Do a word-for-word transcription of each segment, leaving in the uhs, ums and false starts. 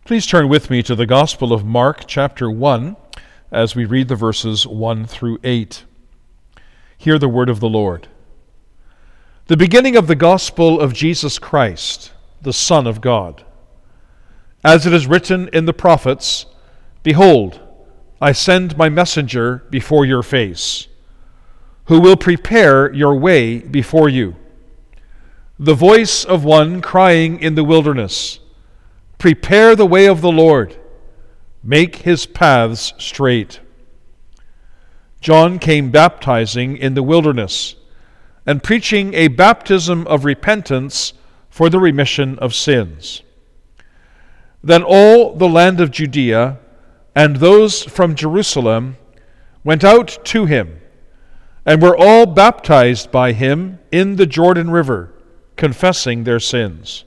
Please turn with me to the Gospel of Mark, chapter one, as we read the verses one through eight. Hear the word of the Lord. The beginning of the Gospel of Jesus Christ, the Son of God. As it is written in the prophets, Behold, I send my messenger before your face, who will prepare your way before you. The voice of one crying in the wilderness, Prepare the way of the Lord, make his paths straight. John came baptizing in the wilderness and preaching a baptism of repentance for the remission of sins. Then all the land of Judea and those from Jerusalem went out to him and were all baptized by him in the Jordan River, confessing their sins.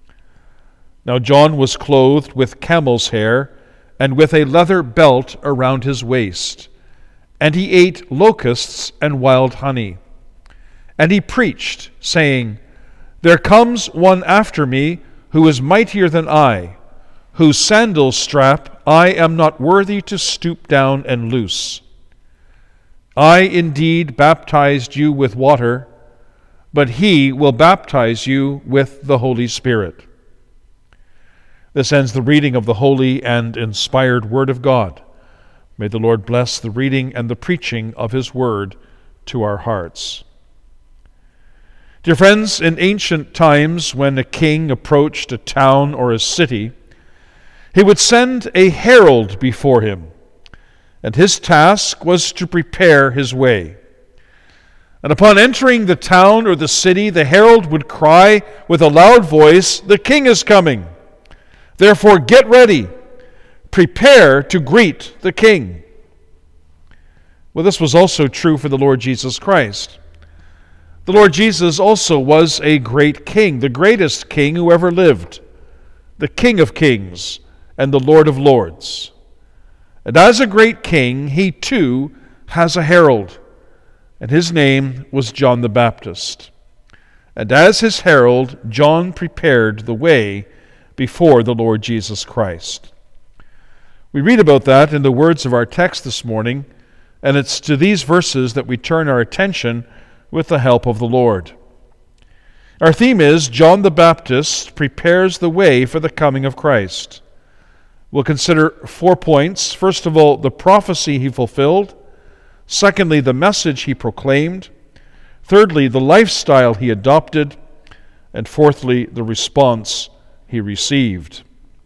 Now John was clothed with camel's hair and with a leather belt around his waist, and he ate locusts and wild honey. And he preached, saying, There comes one after me who is mightier than I, whose sandal strap I am not worthy to stoop down and loose. I indeed baptized you with water, but he will baptize you with the Holy Spirit. This ends the reading of the holy and inspired Word of God. May the Lord bless the reading and the preaching of His Word to our hearts. Dear friends, in ancient times when a king approached a town or a city, he would send a herald before him, and his task was to prepare his way. And upon entering the town or the city, the herald would cry with a loud voice, The king is coming! Therefore get ready, prepare to greet the king. Well, this was also true for the Lord Jesus Christ. The Lord Jesus also was a great king, the greatest king who ever lived, the King of kings and the Lord of lords. And as a great king, he too has a herald, and his name was John the Baptist. And as his herald, John prepared the way before the Lord Jesus Christ. We read about that in the words of our text this morning, and it's to these verses that we turn our attention with the help of the Lord. Our theme is John the Baptist prepares the way for the coming of Christ. We'll consider four points. First of all, the prophecy he fulfilled. Secondly, the message he proclaimed. Thirdly, the lifestyle he adopted. And fourthly, the response he received.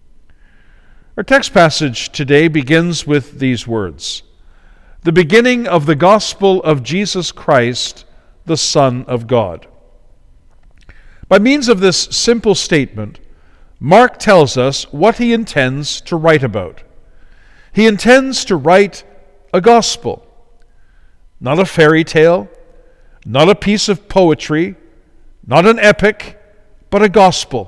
Our text passage today begins with these words: The beginning of the gospel of Jesus Christ, the Son of God. By means of this simple statement, Mark tells us what he intends to write about. He intends to write a gospel, not a fairy tale, not a piece of poetry, not an epic, but a gospel.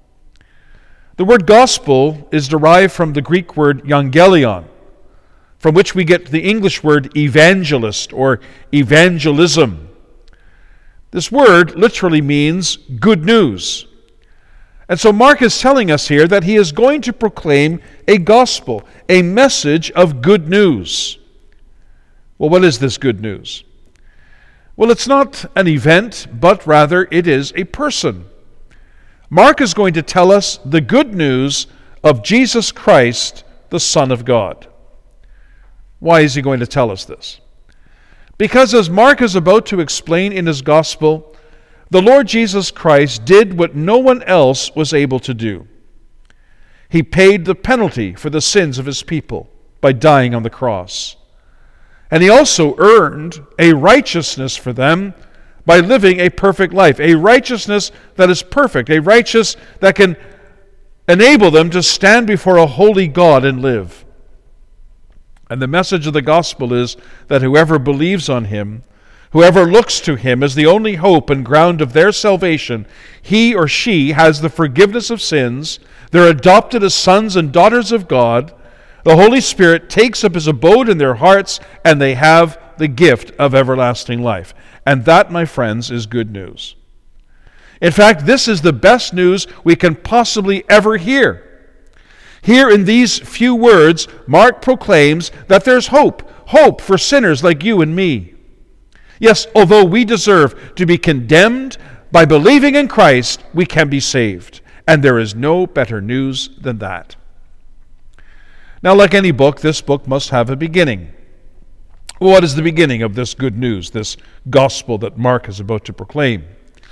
The word gospel is derived from the Greek word euangelion, from which we get the English word evangelist or evangelism. This word literally means good news. And so Mark is telling us here that he is going to proclaim a gospel, a message of good news. Well, what is this good news? Well, it's not an event, but rather it is a person. Mark is going to tell us the good news of Jesus Christ, the Son of God. Why is he going to tell us this? Because as Mark is about to explain in his gospel, the Lord Jesus Christ did what no one else was able to do. He paid the penalty for the sins of his people by dying on the cross. And he also earned a righteousness for them by living a perfect life, a righteousness that is perfect, a righteousness that can enable them to stand before a holy God and live. And the message of the gospel is that whoever believes on him, whoever looks to him as the only hope and ground of their salvation, he or she has the forgiveness of sins, they're adopted as sons and daughters of God, the Holy Spirit takes up his abode in their hearts, and they have the gift of everlasting life. And that, my friends, is good news. In fact, this is the best news we can possibly ever hear. Here in these few words, Mark proclaims that there's hope, hope for sinners like you and me. Yes, although we deserve to be condemned, by believing in Christ, we can be saved. And there is no better news than that. Now, like any book, this book must have a beginning. What is the beginning of this good news, this gospel that Mark is about to proclaim?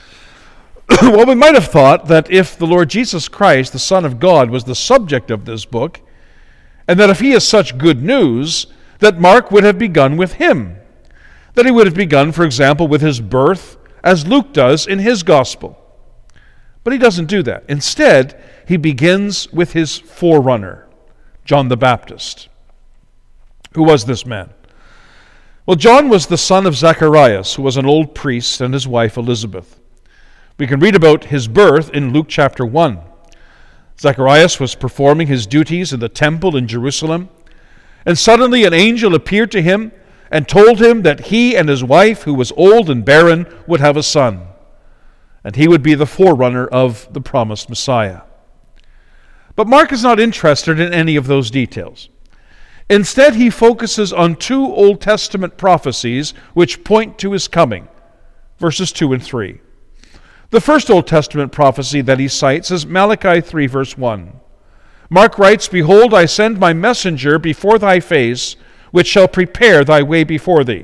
Well, we might have thought that if the Lord Jesus Christ, the Son of God, was the subject of this book, and that if he is such good news, that Mark would have begun with him. That he would have begun, for example, with his birth, as Luke does in his gospel. But he doesn't do that. Instead, he begins with his forerunner, John the Baptist. Who was this man? Well, John was the son of Zacharias, who was an old priest, and his wife Elizabeth. We can read about his birth in Luke chapter one. Zacharias was performing his duties in the temple in Jerusalem, and suddenly an angel appeared to him and told him that he and his wife, who was old and barren, would have a son, and he would be the forerunner of the promised Messiah. But Mark is not interested in any of those details. Instead, he focuses on two Old Testament prophecies which point to his coming, verses two and three. The first Old Testament prophecy that he cites is Malachi three, verse one. Mark writes, "Behold, I send my messenger before thy face, which shall prepare thy way before thee."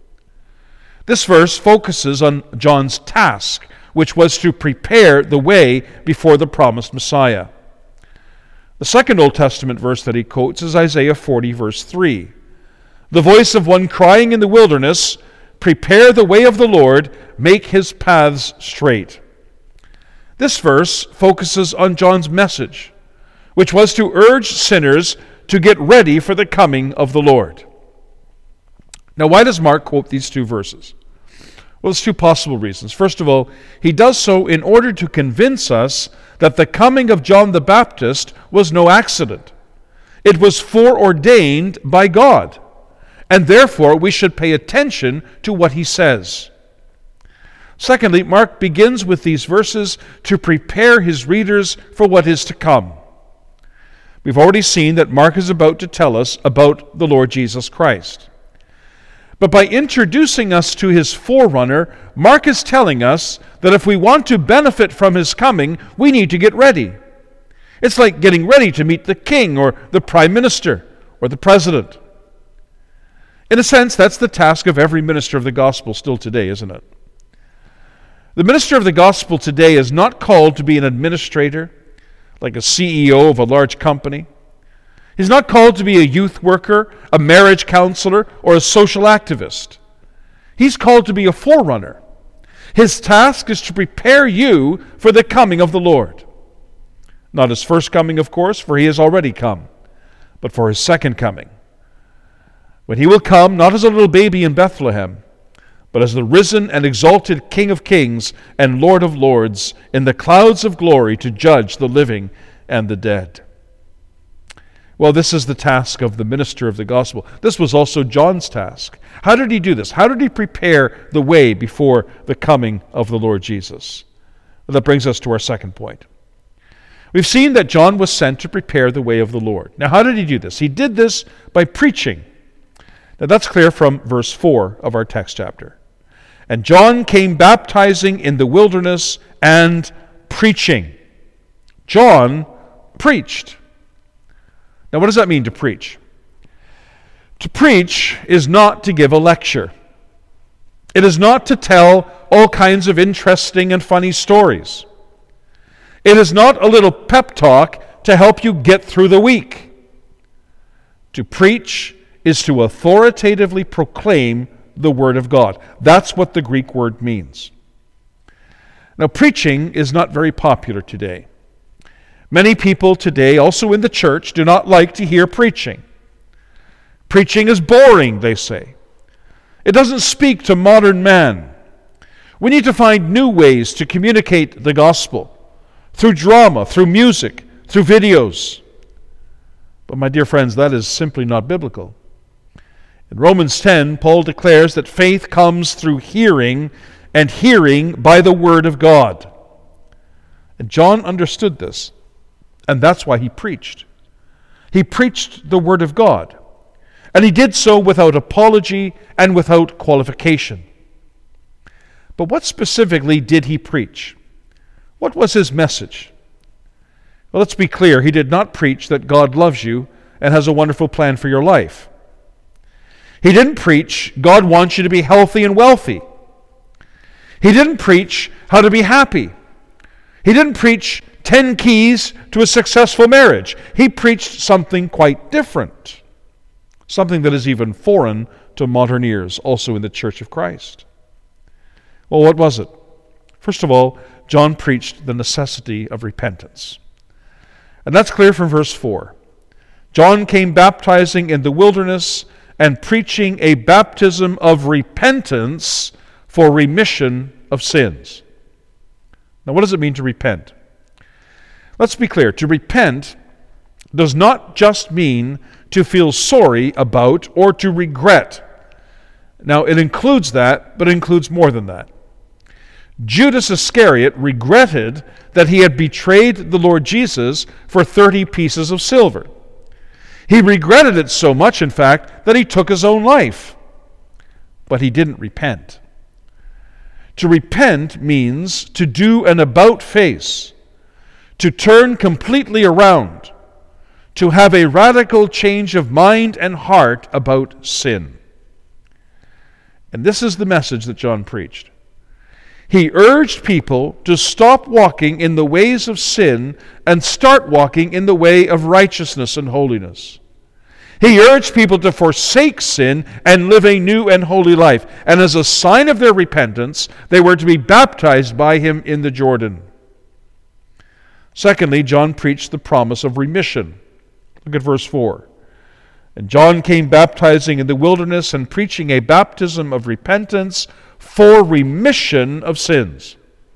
This verse focuses on John's task, which was to prepare the way before the promised Messiah. The second Old Testament verse that he quotes is Isaiah forty, verse three. "The voice of one crying in the wilderness, prepare the way of the Lord, make his paths straight." This verse focuses on John's message, which was to urge sinners to get ready for the coming of the Lord. Now, why does Mark quote these two verses? Well, there's two possible reasons. First of all, he does so in order to convince us that the coming of John the Baptist was no accident. It was foreordained by God, and therefore we should pay attention to what he says. Secondly, Mark begins with these verses to prepare his readers for what is to come. We've already seen that Mark is about to tell us about the Lord Jesus Christ. But by introducing us to his forerunner, Mark is telling us that if we want to benefit from his coming, we need to get ready. It's like getting ready to meet the king or the prime minister or the president. In a sense, that's the task of every minister of the gospel still today, isn't it? The minister of the gospel today is not called to be an administrator, like a C E O of a large company. He's not called to be a youth worker, a marriage counselor, or a social activist. He's called to be a forerunner. His task is to prepare you for the coming of the Lord. Not his first coming, of course, for he has already come, but for his second coming, when he will come not as a little baby in Bethlehem, but as the risen and exalted King of kings and Lord of lords in the clouds of glory to judge the living and the dead. Well, this is the task of the minister of the gospel. This was also John's task. How did he do this? How did he prepare the way before the coming of the Lord Jesus? Well, that brings us to our second point. We've seen that John was sent to prepare the way of the Lord. Now, how did he do this? He did this by preaching. Now, that's clear from verse four of our text chapter. "And John came baptizing in the wilderness and preaching." John preached. Now, what does that mean to preach? To preach is not to give a lecture. It is not to tell all kinds of interesting and funny stories. It is not a little pep talk to help you get through the week. To preach is to authoritatively proclaim the Word of God. That's what the Greek word means. Now, preaching is not very popular today. Many people today, also in the church, do not like to hear preaching. Preaching is boring, they say. It doesn't speak to modern man. We need to find new ways to communicate the gospel, through drama, through music, through videos. But my dear friends, that is simply not biblical. In Romans ten, Paul declares that faith comes through hearing, and hearing by the Word of God. And John understood this, and that's why he preached. He preached the Word of God, and he did so without apology and without qualification. But what specifically did he preach? What was his message? Well, let's be clear. He did not preach that God loves you and has a wonderful plan for your life. He didn't preach God wants you to be healthy and wealthy. He didn't preach how to be happy. He didn't preach ten keys to a successful marriage. He preached something quite different, something that is even foreign to modern ears, also in the Church of Christ. Well, what was it? First of all, John preached the necessity of repentance. And that's clear from verse four. John came baptizing in the wilderness and preaching a baptism of repentance for remission of sins. Now, what does it mean to repent? Let's be clear. To repent does not just mean to feel sorry about or to regret. Now, it includes that, but it includes more than that. Judas Iscariot regretted that he had betrayed the Lord Jesus for thirty pieces of silver. He regretted it so much, in fact, that he took his own life. But he didn't repent. To repent means to do an about-face, to turn completely around, to have a radical change of mind and heart about sin. And this is the message that John preached. He urged people to stop walking in the ways of sin and start walking in the way of righteousness and holiness. He urged people to forsake sin and live a new and holy life. And as a sign of their repentance, they were to be baptized by him in the Jordan. Secondly, John preached the promise of remission. Look at verse four. And John came baptizing in the wilderness and preaching a baptism of repentance for remission of sins.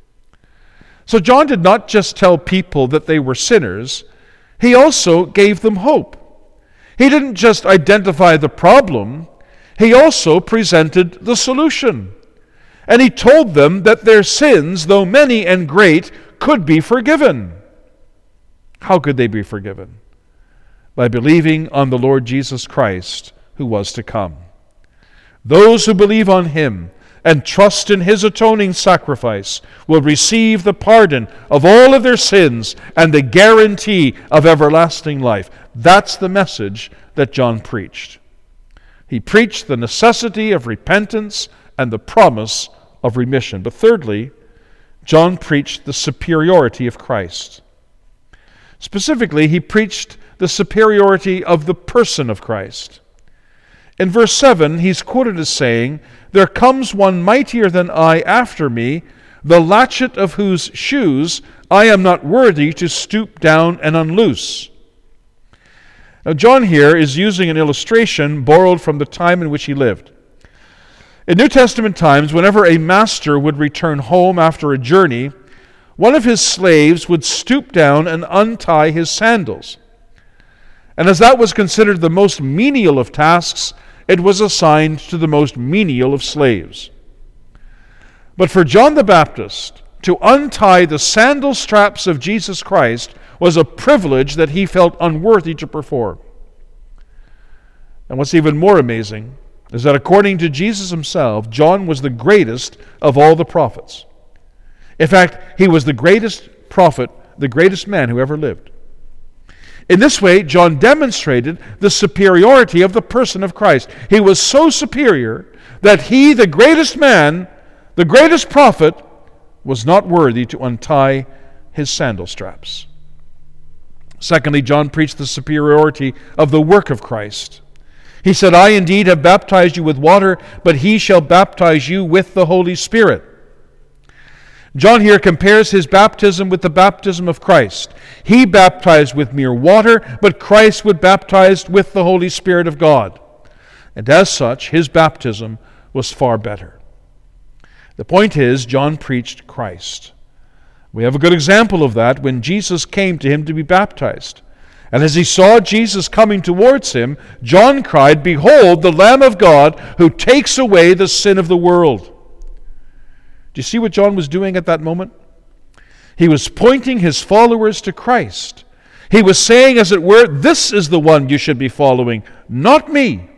So John did not just tell people that they were sinners, he also gave them hope. He didn't just identify the problem, he also presented the solution. And he told them that their sins, though many and great, could be forgiven. How could they be forgiven? By believing on the Lord Jesus Christ, who was to come. Those who believe on him and trust in his atoning sacrifice will receive the pardon of all of their sins and the guarantee of everlasting life. That's the message that John preached. He preached the necessity of repentance and the promise of remission. But thirdly, John preached the superiority of Christ. Specifically, he preached the superiority of the person of Christ. In verse seven, he's quoted as saying, "There comes one mightier than I after me, the latchet of whose shoes I am not worthy to stoop down and unloose." Now, John here is using an illustration borrowed from the time in which he lived. In New Testament times, whenever a master would return home after a journey, one of his slaves would stoop down and untie his sandals. And as that was considered the most menial of tasks, it was assigned to the most menial of slaves. But for John the Baptist, to untie the sandal straps of Jesus Christ was a privilege that he felt unworthy to perform. And what's even more amazing is that according to Jesus himself, John was the greatest of all the prophets. In fact, he was the greatest prophet, the greatest man who ever lived. In this way, John demonstrated the superiority of the person of Christ. He was so superior that he, the greatest man, the greatest prophet, was not worthy to untie his sandal straps. Secondly, John preached the superiority of the work of Christ. He said, "I indeed have baptized you with water, but he shall baptize you with the Holy Spirit." John here compares his baptism with the baptism of Christ. He baptized with mere water, but Christ would baptize with the Holy Spirit of God. And as such, his baptism was far better. The point is, John preached Christ. We have a good example of that when Jesus came to him to be baptized. And as he saw Jesus coming towards him, John cried, "Behold, the Lamb of God who takes away the sin of the world." Do you see what John was doing at that moment? He was pointing his followers to Christ. He was saying, as it were, this is the one you should be following, not me.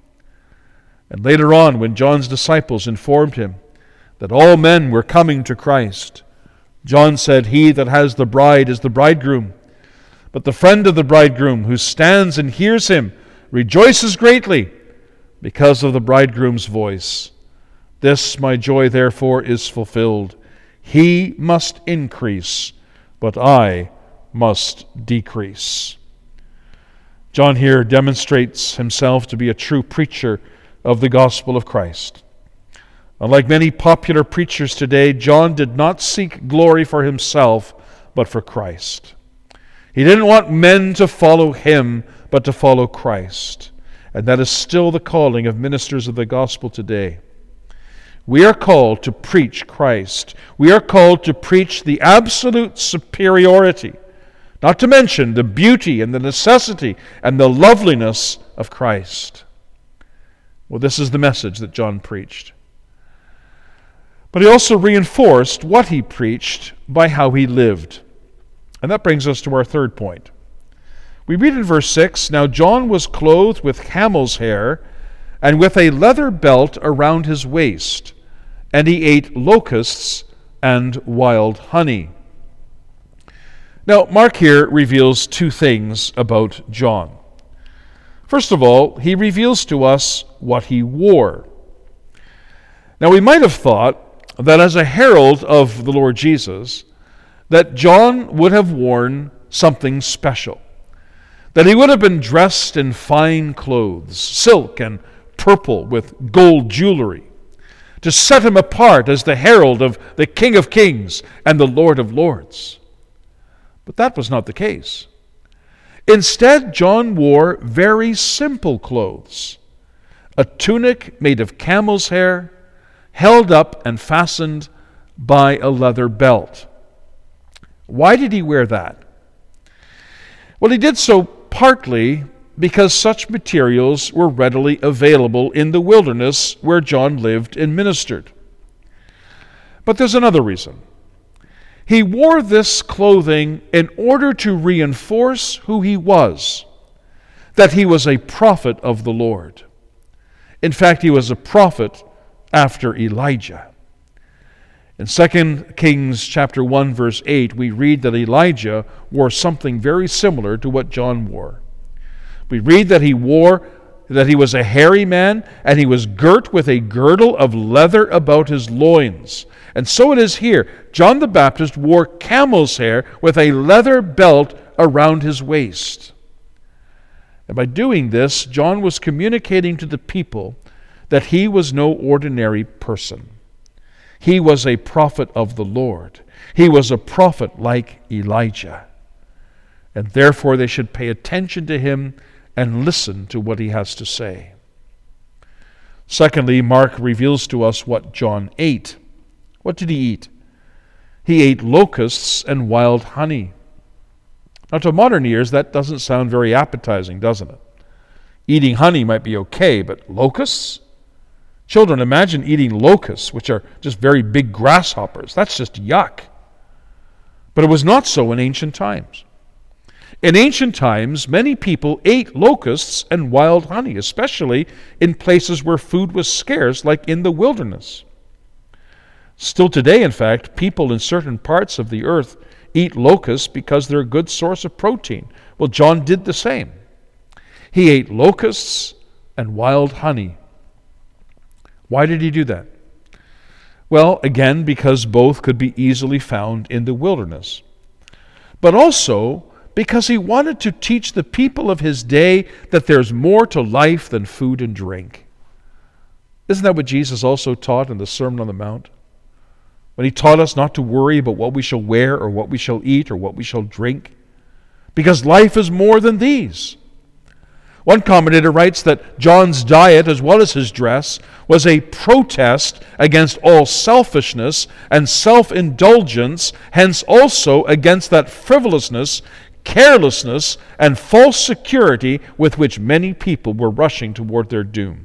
And later on, when John's disciples informed him that all men were coming to Christ, John said, he that has the bride is the bridegroom. But the friend of the bridegroom who stands and hears him rejoices greatly because of the bridegroom's voice. This my joy therefore is fulfilled. He must increase, but I must decrease. John here demonstrates himself to be a true preacher of the gospel of Christ. Unlike many popular preachers today, John did not seek glory for himself, but for Christ. He didn't want men to follow him, but to follow Christ. And that is still the calling of ministers of the gospel today. We are called to preach Christ. We are called to preach the absolute superiority, not to mention the beauty and the necessity and the loveliness of Christ. Well, this is the message that John preached. But he also reinforced what he preached by how he lived. And that brings us to our third point. We read in verse six, Now John was clothed with camel's hair and with a leather belt around his waist, and he ate locusts and wild honey. Now, Mark here reveals two things about John. First of all, he reveals to us what he wore. Now, we might have thought that as a herald of the Lord Jesus, that John would have worn something special, that he would have been dressed in fine clothes, silk and purple with gold jewelry, to set him apart as the herald of the King of Kings and the Lord of Lords. But that was not the case. Instead, John wore very simple clothes, a tunic made of camel's hair, held up and fastened by a leather belt. Why did he wear that? Well, he did so partly because such materials were readily available in the wilderness where John lived and ministered. But there's another reason. He wore this clothing in order to reinforce who he was, that he was a prophet of the Lord. In fact, he was a prophet after Elijah. In Second Kings chapter one, verse eight, we read that Elijah wore something very similar to what John wore. We read that he wore, that he was a hairy man, and he was girt with a girdle of leather about his loins. And so it is here. John the Baptist wore camel's hair with a leather belt around his waist. And by doing this, John was communicating to the people that he was no ordinary person. He was a prophet of the Lord. He was a prophet like Elijah. And therefore they should pay attention to him and listen to what he has to say. Secondly, Mark reveals to us what John ate. What did he eat? He ate locusts and wild honey. Now, to modern ears, that doesn't sound very appetizing, doesn't it? Eating honey might be okay, but locusts? Children, imagine eating locusts, which are just very big grasshoppers. That's just yuck. But it was not so in ancient times. In ancient times, many people ate locusts and wild honey, especially in places where food was scarce, like in the wilderness. Still today, in fact, people in certain parts of the earth eat locusts because they're a good source of protein. Well, John did the same. He ate locusts and wild honey. Why did he do that? Well, again, because both could be easily found in the wilderness. But also because he wanted to teach the people of his day that there's more to life than food and drink. Isn't that what Jesus also taught in the Sermon on the Mount? When he taught us not to worry about what we shall wear or what we shall eat or what we shall drink, because life is more than these. One commentator writes that John's diet, as well as his dress, was a protest against all selfishness and self-indulgence, hence also against that frivolousness, carelessness, and false security with which many people were rushing toward their doom.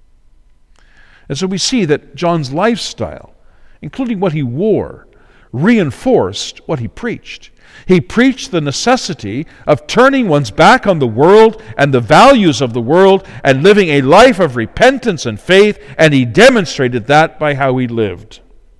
And so we see that John's lifestyle, including what he wore, reinforced what he preached. He preached the necessity of turning one's back on the world and the values of the world and living a life of repentance and faith, and he demonstrated that by how he lived.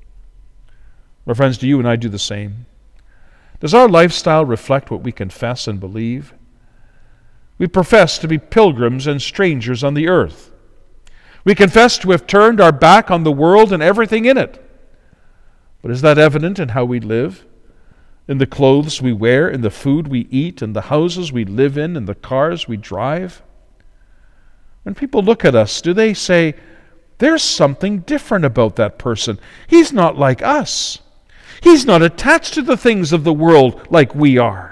My friends, do you and I do the same? Does our lifestyle reflect what we confess and believe? We profess to be pilgrims and strangers on the earth. We confess to have turned our back on the world and everything in it. But is that evident in how we live? In the clothes we wear, in the food we eat, in the houses we live in, in the cars we drive? When people look at us, do they say, there's something different about that person? He's not like us. He's not attached to the things of the world like we are.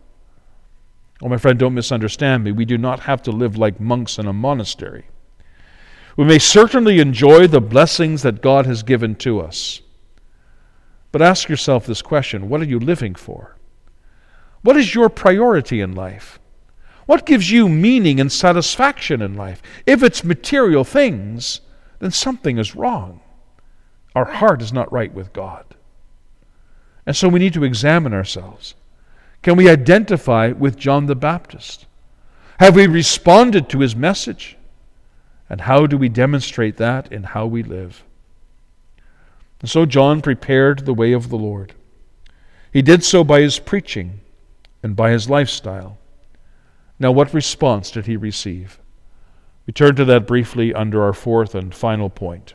Oh, my friend, don't misunderstand me. We do not have to live like monks in a monastery. We may certainly enjoy the blessings that God has given to us. But ask yourself this question: what are you living for? What is your priority in life? What gives you meaning and satisfaction in life? If it's material things, then something is wrong. Our heart is not right with God. And so we need to examine ourselves. Can we identify with John the Baptist? Have we responded to his message? And how do we demonstrate that in how we live? And so John prepared the way of the Lord. He did so by his preaching and by his lifestyle. Now, what response did he receive? We turn to that briefly under our fourth and final point.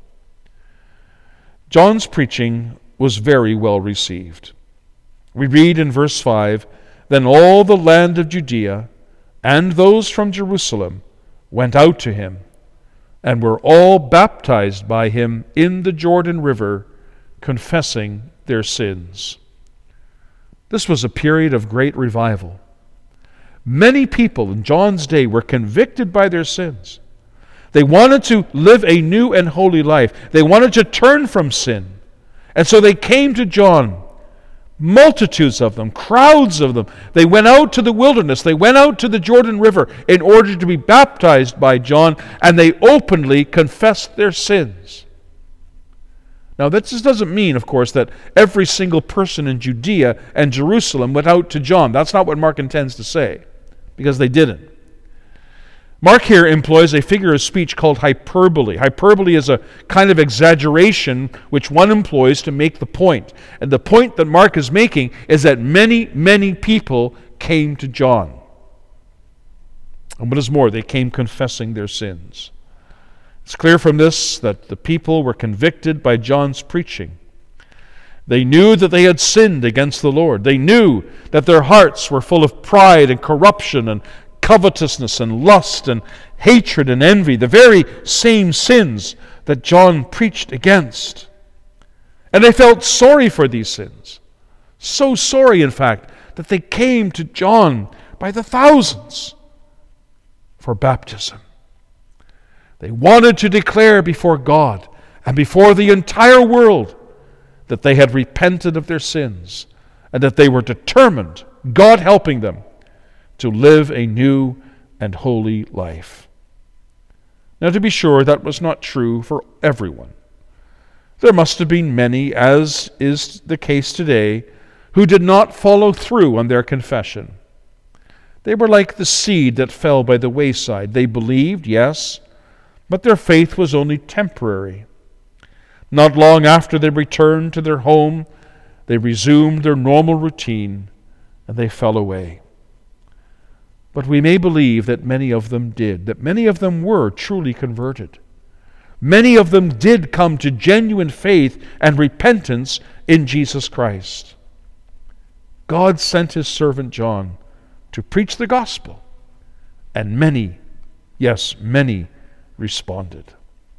John's preaching was very well received. We read in verse five, "Then all the land of Judea and those from Jerusalem went out to him, and were all baptized by him in the Jordan River, confessing their sins." This was a period of great revival. Many people in John's day were convicted by their sins. They wanted to live a new and holy life. They wanted to turn from sin. And so they came to John. Multitudes of them, crowds of them. They went out to the wilderness. They went out to the Jordan River in order to be baptized by John, and they openly confessed their sins. Now, that just doesn't mean, of course, that every single person in Judea and Jerusalem went out to John. That's not what Mark intends to say, because they didn't. Mark here employs a figure of speech called hyperbole. Hyperbole is a kind of exaggeration which one employs to make the point. And the point that Mark is making is that many, many people came to John. And what is more, they came confessing their sins. It's clear from this that the people were convicted by John's preaching. They knew that they had sinned against the Lord. They knew that their hearts were full of pride and corruption and covetousness and lust and hatred and envy, the very same sins that John preached against. And they felt sorry for these sins. So sorry, in fact, that they came to John by the thousands for baptism. They wanted to declare before God and before the entire world that they had repented of their sins and that they were determined, God helping them, to live a new and holy life. Now, to be sure, that was not true for everyone. There must have been many, as is the case today, who did not follow through on their confession. They were like the seed that fell by the wayside. They believed, yes, but their faith was only temporary. Not long after they returned to their home, they resumed their normal routine, and they fell away. But we may believe that many of them did, that many of them were truly converted. Many of them did come to genuine faith and repentance in Jesus Christ. God sent his servant John to preach the gospel, and many, yes, many responded.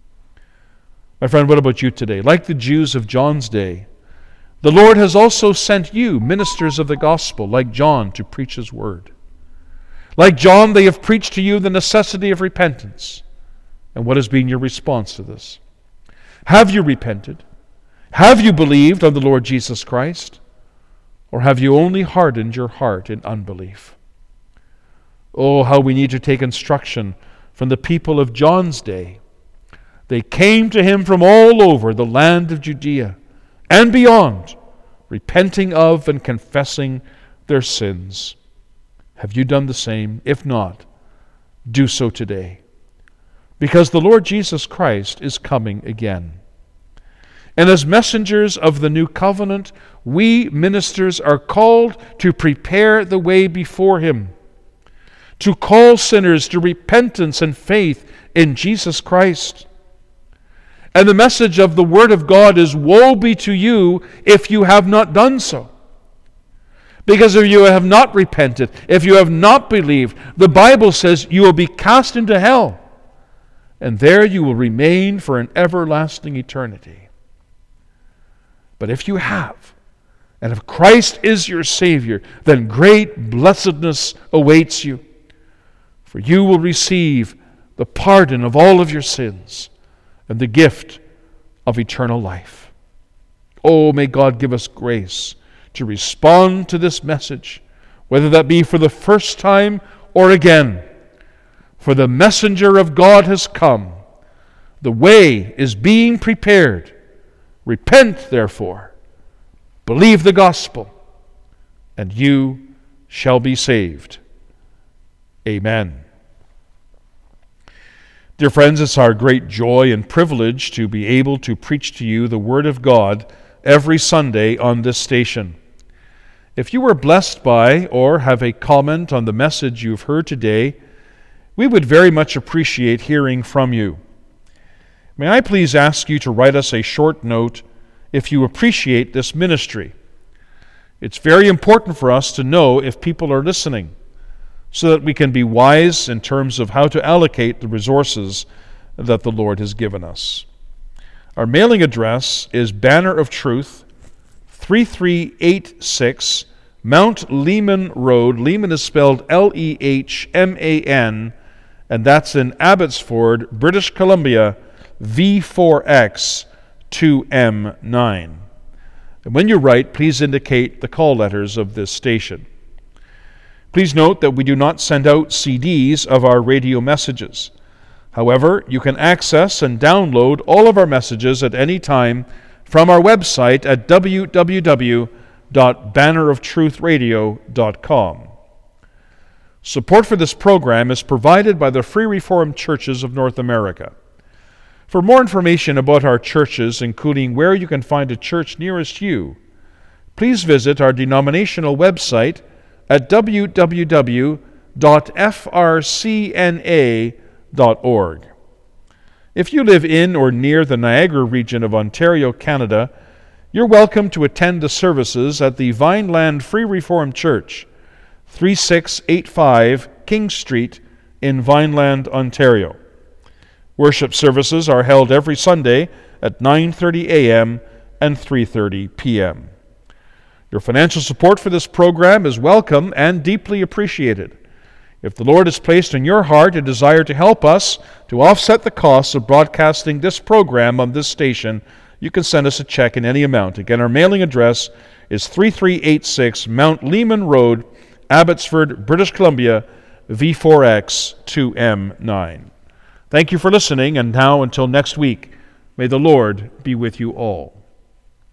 My friend, what about you today? Like the Jews of John's day, the Lord has also sent you, ministers of the gospel, like John, to preach his word. Like John, they have preached to you the necessity of repentance. And what has been your response to this? Have you repented? Have you believed on the Lord Jesus Christ? Or have you only hardened your heart in unbelief? Oh, how we need to take instruction from the people of John's day. They came to him from all over the land of Judea and beyond, repenting of and confessing their sins. Have you done the same? If not, do so today, because the Lord Jesus Christ is coming again. And as messengers of the new covenant, we ministers are called to prepare the way before Him, to call sinners to repentance and faith in Jesus Christ. And the message of the Word of God is, woe be to you if you have not done so. Because if you have not repented, if you have not believed, the Bible says you will be cast into hell, and there you will remain for an everlasting eternity. But if you have, and if Christ is your Savior, then great blessedness awaits you, for you will receive the pardon of all of your sins and the gift of eternal life. Oh, may God give us grace to respond to this message, whether that be for the first time or again. For the messenger of God has come. The way is being prepared. Repent, therefore. Believe the gospel, and you shall be saved. Amen. Dear friends, it's our great joy and privilege to be able to preach to you the Word of God every Sunday on this station. If you were blessed by or have a comment on the message you've heard today, we would very much appreciate hearing from you. May I please ask you to write us a short note if you appreciate this ministry. It's very important for us to know if people are listening, so that we can be wise in terms of how to allocate the resources that the Lord has given us. Our mailing address is Banner of Truth, three three eight six Mount Lehman Road. Lehman is spelled L E H M A N, and that's in Abbotsford, British Columbia, V four X two M nine. And when you write, please indicate the call letters of this station. Please note that we do not send out C Ds of our radio messages. However, you can access and download all of our messages at any time from our website at w w w dot banner of truth radio dot com. Support for this program is provided by the Free Reformed Churches of North America. For more information about our churches, including where you can find a church nearest you, please visit our denominational website at w w w dot f r c n a dot org. If you live in or near the Niagara region of Ontario, Canada, you're welcome to attend the services at the Vineland Free Reformed Church, thirty-six eighty-five King Street in Vineland, Ontario. Worship services are held every Sunday at nine thirty a.m. and three thirty p.m. Your financial support for this program is welcome and deeply appreciated. If the Lord has placed in your heart a desire to help us to offset the costs of broadcasting this program on this station, you can send us a check in any amount. Again, our mailing address is three three eight six Mount Lehman Road, Abbotsford, British Columbia, V four X two M nine. Thank you for listening, and now until next week, may the Lord be with you all.